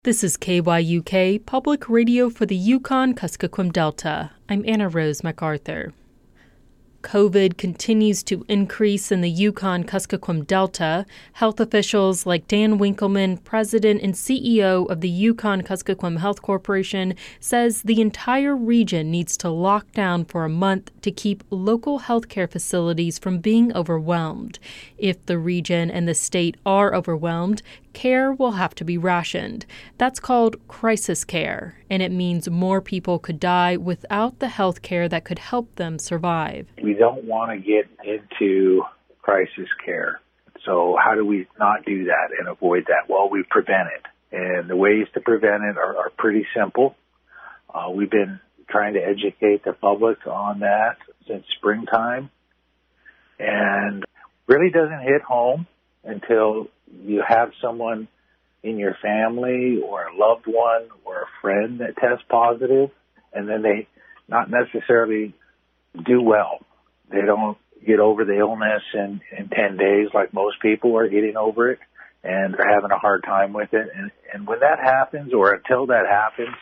This is KYUK, Public Radio for the Yukon-Kuskokwim Delta. I'm Anna Rose MacArthur. COVID continues to increase in the Yukon-Kuskokwim Delta. Health officials like Dan Winkleman, president and CEO of the Yukon-Kuskokwim Health Corporation, says the entire region needs to lock down for a month to keep local healthcare facilities from being overwhelmed. If the region and the state are overwhelmed, care will have to be rationed. That's called crisis care, and it means more people could die without the health care that could help them survive. We don't want to get into crisis care. So how do we not do that and avoid that? Well, we prevent it. And the ways to prevent it are pretty simple. We've been trying to educate the public on that since springtime. And really doesn't hit home until you have someone in your family or a loved one or a friend that tests positive, and then they not necessarily do well. They don't get over the illness in 10 days like most people are getting over it, and they're having a hard time with it. And when that happens, or until that happens,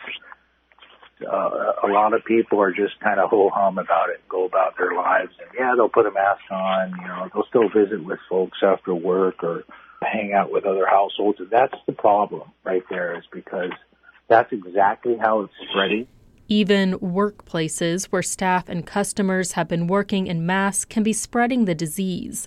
a lot of people are just kind of ho-hum about it, go about their lives. And yeah, they'll put a mask on, they'll still visit with folks after work or hang out with other households. And that's the problem right there, is because that's exactly how it's spreading. Even workplaces where staff and customers have been working in masks can be spreading the disease.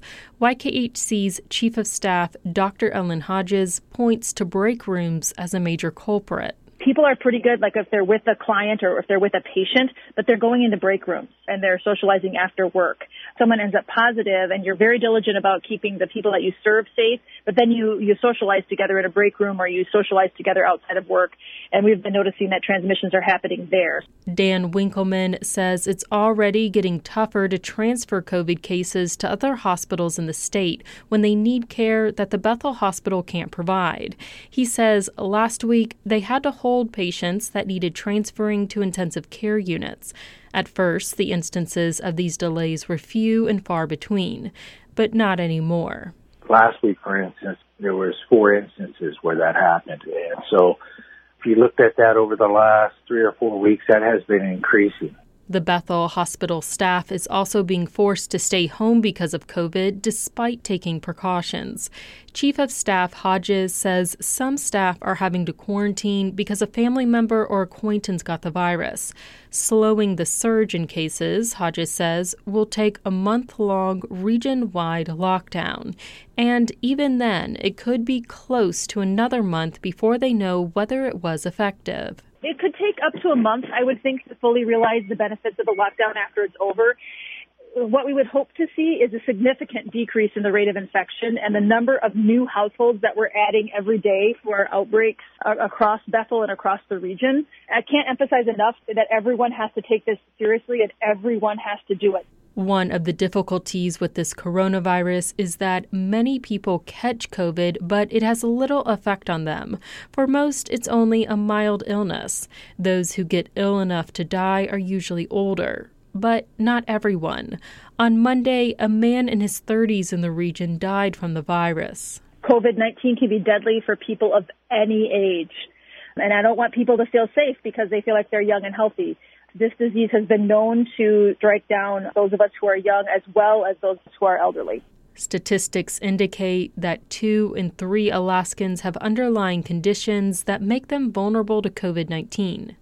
YKHC's Chief of Staff, Dr. Ellen Hodges, points to break rooms as a major culprit. People are pretty good, like if they're with a client or if they're with a patient, but they're going into break rooms and they're socializing after work. Someone ends up positive and you're very diligent about keeping the people that you serve safe, but then you socialize together in a break room or you socialize together outside of work. And we've been noticing that transmissions are happening there. Dan Winkleman says it's already getting tougher to transfer COVID cases to other hospitals in the state when they need care that the Bethel Hospital can't provide. He says last week they had to hold patients that needed transferring to intensive care units. At first, the instances of these delays were few and far between, but not anymore. Last week, for instance, there was 4 instances where that happened. And so if you looked at that over the last 3 or 4 weeks, that has been increasing. The Bethel Hospital staff is also being forced to stay home because of COVID, despite taking precautions. Chief of Staff Hodges says some staff are having to quarantine because a family member or acquaintance got the virus. Slowing the surge in cases, Hodges says, will take a month-long region-wide lockdown. And even then, it could be close to another month before they know whether it was effective. It could take up to a month, I would think, to fully realize the benefits of the lockdown after it's over. What we would hope to see is a significant decrease in the rate of infection and the number of new households that we're adding every day for our outbreaks across Bethel and across the region. I can't emphasize enough that everyone has to take this seriously and everyone has to do it. One of the difficulties with this coronavirus is that many people catch COVID, but it has little effect on them. For most, it's only a mild illness. Those who get ill enough to die are usually older, but not everyone. On Monday, a man in his 30s in the region died from the virus. COVID-19 can be deadly for people of any age. And I don't want people to feel safe because they feel like they're young and healthy. This disease has been known to strike down those of us who are young as well as those who are elderly. Statistics indicate that 2 in 3 Alaskans have underlying conditions that make them vulnerable to COVID-19.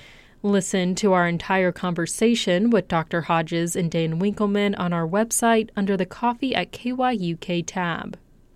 Listen to our entire conversation with Dr. Hodges and Dan Winkleman on our website under the Coffee at KYUK tab.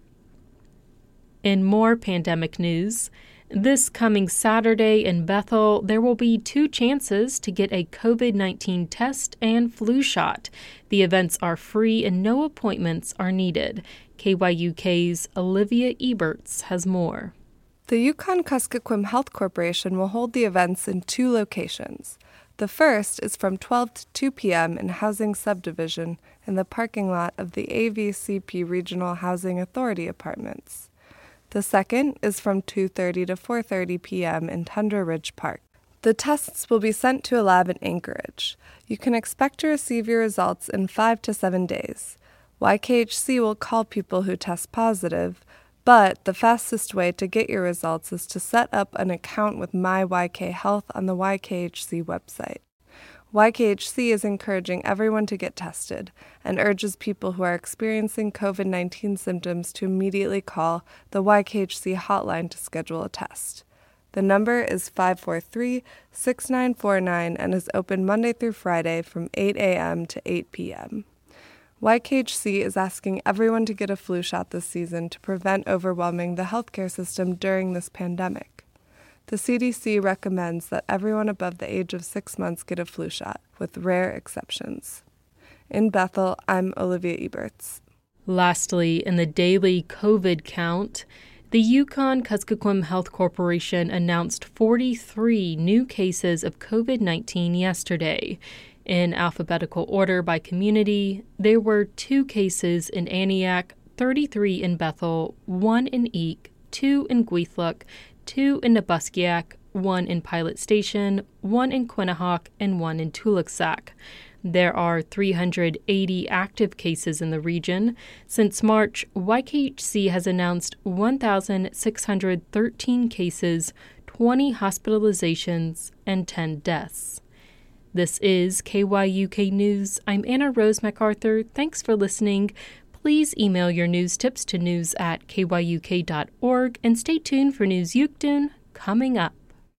In more pandemic news, this coming Saturday in Bethel, there will be 2 chances to get a COVID-19 test and flu shot. The events are free and no appointments are needed. KYUK's Olivia Eberts has more. The Yukon-Kuskokwim Health Corporation will hold the events in 2 locations. The first is from 12 to 2 p.m. in Housing Subdivision in the parking lot of the AVCP Regional Housing Authority Apartments. The second is from 2:30 to 4:30 p.m. in Tundra Ridge Park. The tests will be sent to a lab in Anchorage. You can expect to receive your results in 5 to 7 days. YKHC will call people who test positive, But the fastest way to get your results is to set up an account with MyYK Health on the YKHC website. YKHC is encouraging everyone to get tested and urges people who are experiencing COVID-19 symptoms to immediately call the YKHC hotline to schedule a test. The number is 543-6949 and is open Monday through Friday from 8 a.m. to 8 p.m. YKHC is asking everyone to get a flu shot this season to prevent overwhelming the healthcare system during this pandemic. The CDC recommends that everyone above the age of 6 months get a flu shot, with rare exceptions. In Bethel, I'm Olivia Eberts. Lastly, in the daily COVID count, the Yukon-Kuskokwim Health Corporation announced 43 new cases of COVID-19 yesterday. In alphabetical order by community, there were 2 cases in Aniak, 33 in Bethel, 1 in Eek, 2 in Gweithluck, 2 in Nabuskiak, 1 in Pilot Station, 1 in Quinnahock, and 1 in Tuluksak. There are 380 active cases in the region. Since March, YKHC has announced 1,613 cases, 20 hospitalizations, and 10 deaths. This is KYUK News. I'm Anna Rose MacArthur. Thanks for listening. Please email your news tips to news@kyuk.org and stay tuned for News Yukdun coming up.